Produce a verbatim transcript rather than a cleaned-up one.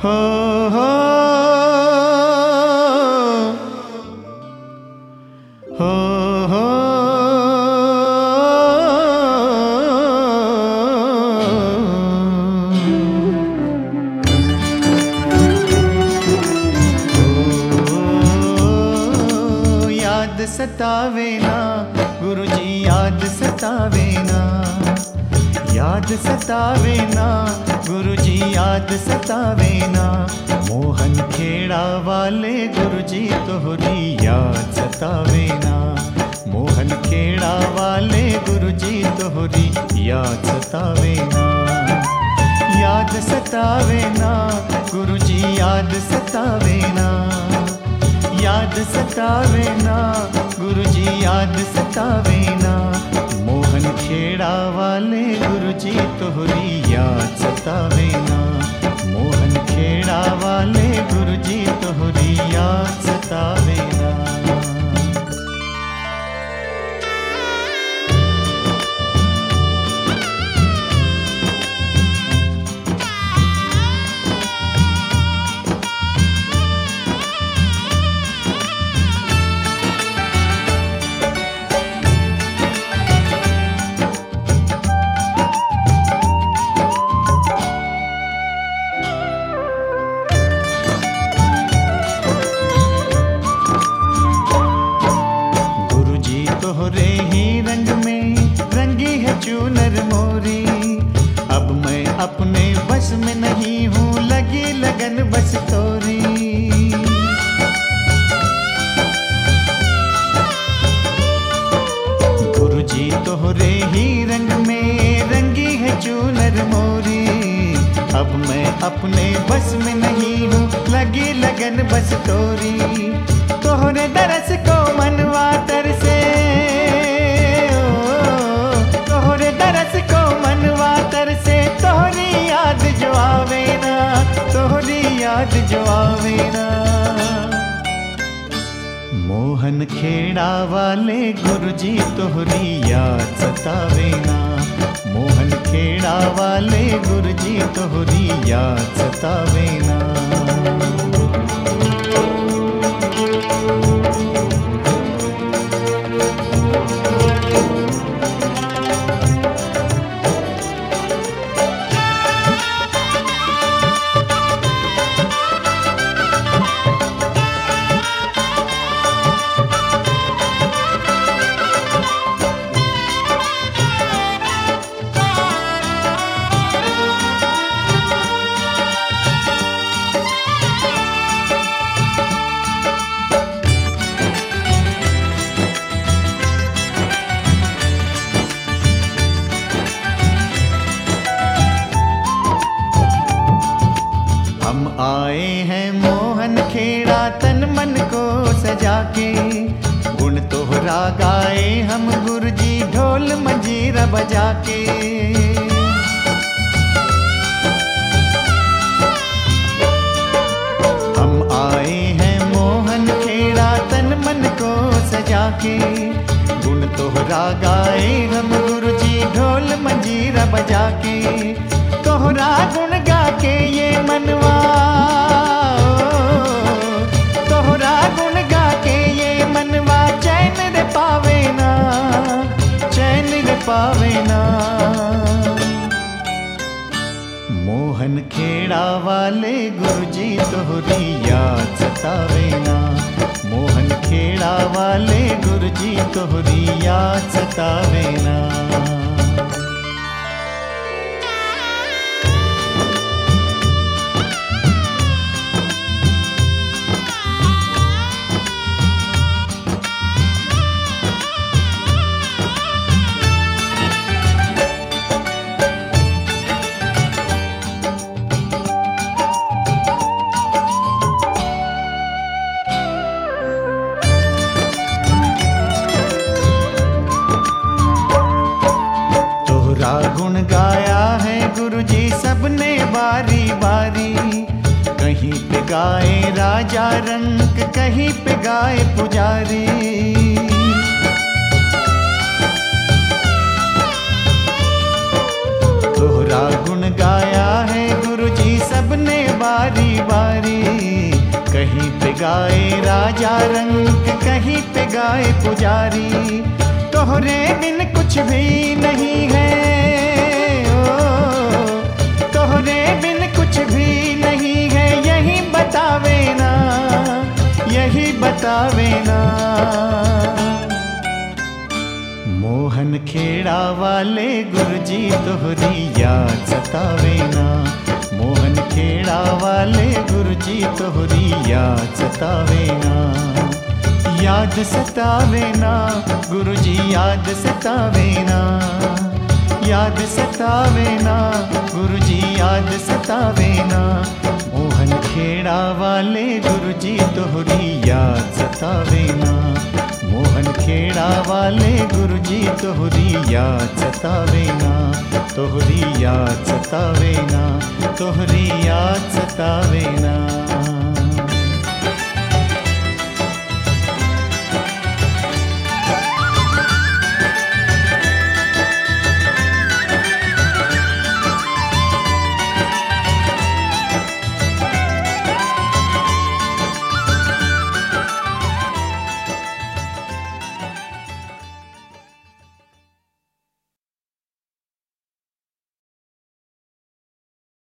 हो हो हो हो याद सतावे ना गुरुजी याद सतावे ना याद सतावे ना गुरुजी याद सतावे ना मोहन खेड़ा वाले गुरुजी तोहरी याद सतावे ना मोहन खेड़ा वाले गुरुजी तोहरी याद सतावे ना याद सतावे ना गुरुजी याद सतावे ना याद सतावे ना गुरुजी याद सतावे ना मोहन खेड़ा वाले गुरुजी तोहरी याद सतावे ना मोहन खेड़ा वाले गुरुजी तोहरी याद सतावे ना। तोहरे ही रंग में रंगी है चूनर मोरी अब मैं अपने बस में नहीं हूँ लगी लगन बस तोरी गुरुजी तोहरे ही रंग में रंगी है चूनर मोरी अब मैं अपने बस में नहीं हूँ लगी लगन बस तोरी तोहरे दरस को मनवा तरसे तोहरे दरस को मनवा तरसे तोहरी याद जो आवे ना तोहरी याद जो आवे ना मोहन खेड़ा वाले गुरुजी तोहरी याद सतावे ना मोहन खेड़ा वाले गुरुजी तोहरी याद सतावे ना। हम आए हैं मोहन खेड़ा तन मन को सजा के गुण तोहरा गाए हम गुरुजी ढोल मंजीरा बजा के हम आए हैं मोहन खेड़ा तन मन को सजा के गुण तोहरा गाए हम गुरुजी ढोल मंजीरा बजा के तोहरा गुण गा के ये मनवा तोहरा गुण गा के ये मनवा चैन रे पावे ना चैन रे पावे ना मोहन खेड़ा वाले गुरुजी तोहरी याद सतावे ना मोहन खेड़ा वाले गुरुजी तोहरी याद सतावे ना। गुण गाया है गुरुजी सबने बारी बारी कहीं पे गाए राजा रंक कहीं पे गाए पुजारी तोहरा गुण गाया है गुरुजी सबने बारी बारी बारी। कहीं पे गाए राजा रंग, कहीं पे गाए पुजारी। तोहरे बिन कुछ भी नहीं है, ओ तोहरे बिन कुछ भी नहीं है। यही बतावे ना, यही बतावे ना। मोहन खेड़ा वाले गुरुजी तोहरी याद सतावे ना। मोहन खेड़ा वाले गुरुजी तोहरी याद सतावे ना। याद सतावे ना गुरुजी, याद सतावे ना। याद सतावे ना गुरुजी, याद सतावे ना। मोहन खेड़ा वाले गुरुजी तोहरी याद सतावे ना। मोहन खेड़ा वाले गुरुजी तोहरी याद सतावे ना। तोहरी याद सतावे ना, तोहरी याद सतावे ना।